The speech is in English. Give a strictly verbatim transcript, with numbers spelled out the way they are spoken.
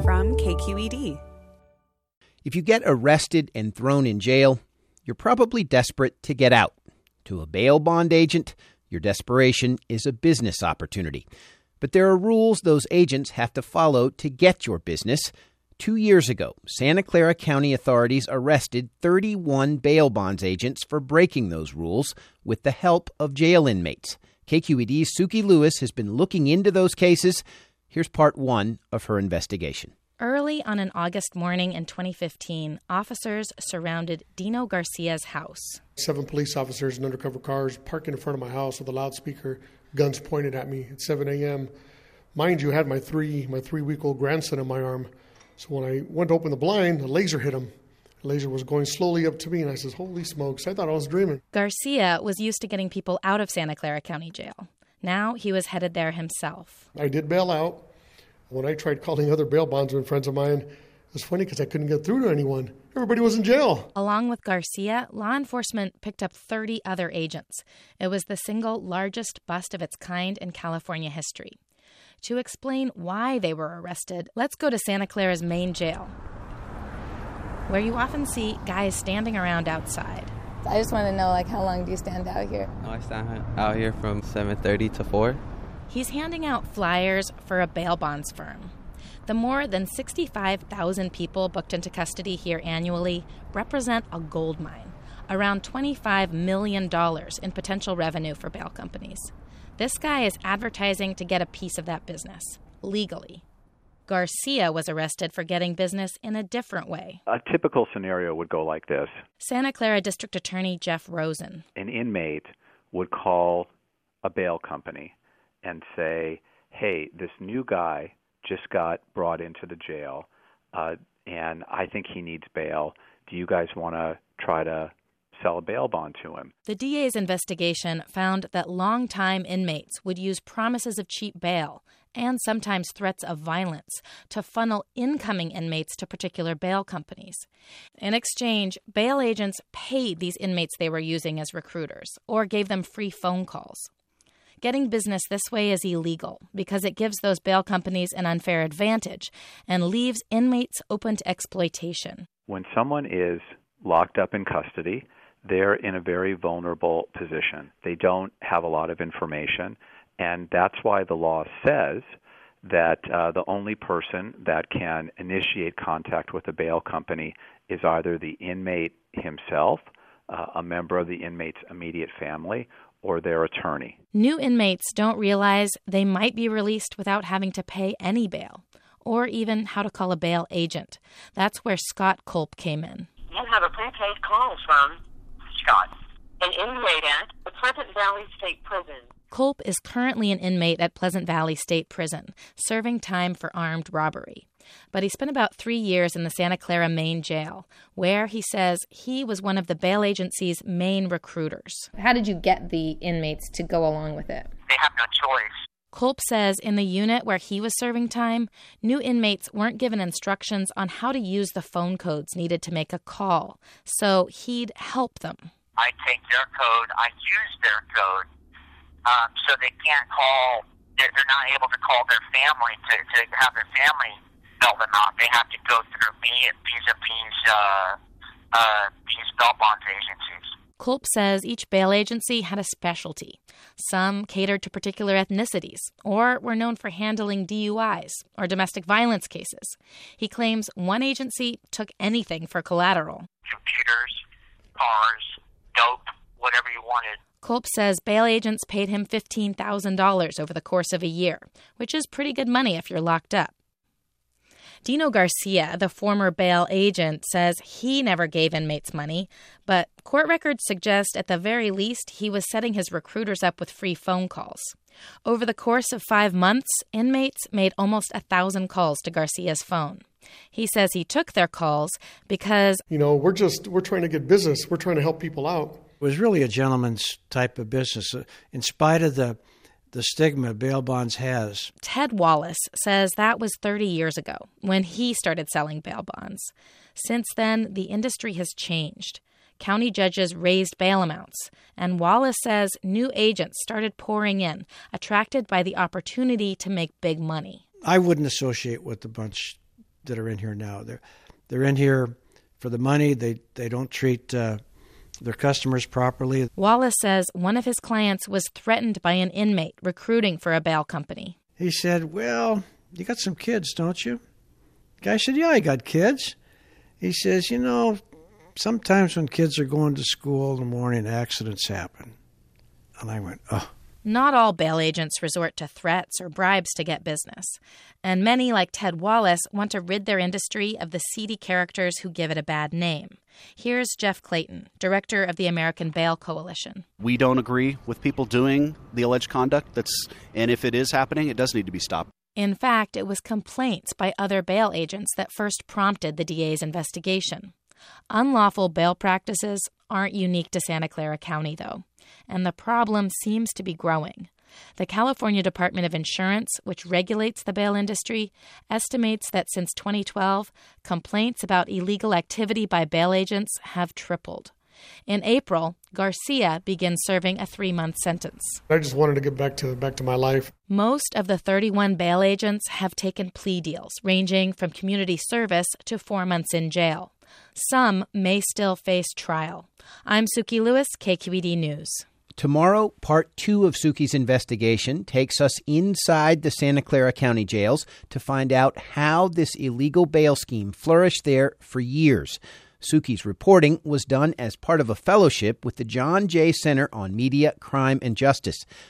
from K Q E D. If you get arrested and thrown in jail, you're probably desperate to get out. To a bail bond agent, your desperation is a business opportunity. But there are rules those agents have to follow to get your business. Two years ago, Santa Clara County authorities arrested thirty-one bail bonds agents for breaking those rules with the help of jail inmates. K Q E D's Suki Lewis has been looking into those cases. Here's part one of her investigation. Early on an August morning in twenty fifteen, officers surrounded Dino Garcia's house. Seven police officers in undercover cars parked in front of my house with a loudspeaker, guns pointed at me at seven a.m. Mind you, I had my three my three-week-old grandson in my arm. So when I went to open the blind, a laser hit him. The laser was going slowly up to me, and I says, holy smokes, I thought I was dreaming. Garcia was used to getting people out of Santa Clara County Jail. Now he was headed there himself. I did bail out. When I tried calling other bail bondsmen friends of mine, it was funny because I couldn't get through to anyone. Everybody was in jail. Along with Garcia, law enforcement picked up thirty other agents. It was the single largest bust of its kind in California history. To explain why they were arrested, let's go to Santa Clara's main jail, where you often see guys standing around outside. I just want to know, like, how long do you stand out here? Oh, I stand out here from seven thirty to four. He's handing out flyers for a bail bonds firm. The more than sixty-five thousand people booked into custody here annually represent a gold mine, around twenty-five million dollars in potential revenue for bail companies. This guy is advertising to get a piece of that business, legally. Garcia was arrested for getting business in a different way. A typical scenario would go like this. Santa Clara District Attorney Jeff Rosen. An inmate would call a bail company and say, hey, this new guy just got brought into the jail, uh, and I think he needs bail. Do you guys want to try to sell a bail bond to him? The D A's investigation found that longtime inmates would use promises of cheap bail and sometimes threats of violence to funnel incoming inmates to particular bail companies. In exchange, bail agents paid these inmates they were using as recruiters or gave them free phone calls. Getting business this way is illegal because it gives those bail companies an unfair advantage and leaves inmates open to exploitation. When someone is locked up in custody, they're in a very vulnerable position. They don't have a lot of information, and that's why the law says that uh, the only person that can initiate contact with a bail company is either the inmate himself, uh, a member of the inmate's immediate family, or their attorney. New inmates don't realize they might be released without having to pay any bail, or even how to call a bail agent. That's where Scott Culp came in. You have a prepaid call from Scott, an inmate at the Pleasant Valley State Prison. Culp is currently an inmate at Pleasant Valley State Prison, serving time for armed robbery. But he spent about three years in the Santa Clara main jail, where he says he was one of the bail agency's main recruiters. How did you get the inmates to go along with it? They have no choice. Culp says in the unit where he was serving time, new inmates weren't given instructions on how to use the phone codes needed to make a call, so he'd help them. I take their code, I use their code, um, so they can't call, they're, they're not able to call their family to, to have their family bail them out. They have to go through me and these, these, uh, uh, these bail bonds agencies. Culp says each bail agency had a specialty. Some catered to particular ethnicities or were known for handling D U Is or domestic violence cases. He claims one agency took anything for collateral. Computers, cars, dope, whatever you wanted. Culp says bail agents paid him fifteen thousand dollars over the course of a year, which is pretty good money if you're locked up. Dino Garcia, the former bail agent, says he never gave inmates money, but court records suggest at the very least he was setting his recruiters up with free phone calls. Over the course of five months, inmates made almost a thousand calls to Garcia's phone. He says he took their calls because, you know, we're just, we're trying to get business. We're trying to help people out. It was really a gentleman's type of business, in spite of the the stigma bail bonds has. Ted Wallace says that was thirty years ago when he started selling bail bonds. Since then, the industry has changed. County judges raised bail amounts, and Wallace says new agents started pouring in, attracted by the opportunity to make big money. I wouldn't associate with a bunch that are in here now. They're they're in here for the money. They they don't treat uh, their customers properly. Wallace says one of his clients was threatened by an inmate recruiting for a bail company. He said, "Well, you got some kids, don't you?" The guy said, "Yeah, I got kids." He says, "You know, sometimes when kids are going to school in the morning, accidents happen." And I went, oh. Not all bail agents resort to threats or bribes to get business. And many, like Ted Wallace, want to rid their industry of the seedy characters who give it a bad name. Here's Jeff Clayton, director of the American Bail Coalition. We don't agree with people doing the alleged conduct. That's, and if it is happening, it does need to be stopped. In fact, it was complaints by other bail agents that first prompted the D A's investigation. Unlawful bail practices aren't unique to Santa Clara County, though, and the problem seems to be growing. The California Department of Insurance, which regulates the bail industry, estimates that since twenty twelve, complaints about illegal activity by bail agents have tripled. In April, Garcia begins serving a three-month sentence. I just wanted to get back to back to my life. Most of the thirty-one bail agents have taken plea deals, ranging from community service to four months in jail. Some may still face trial. I'm Suki Lewis, K Q E D News. Tomorrow, part two of Suki's investigation takes us inside the Santa Clara County jails to find out how this illegal bail scheme flourished there for years. Suki's reporting was done as part of a fellowship with the John Jay Center on Media, Crime, and Justice.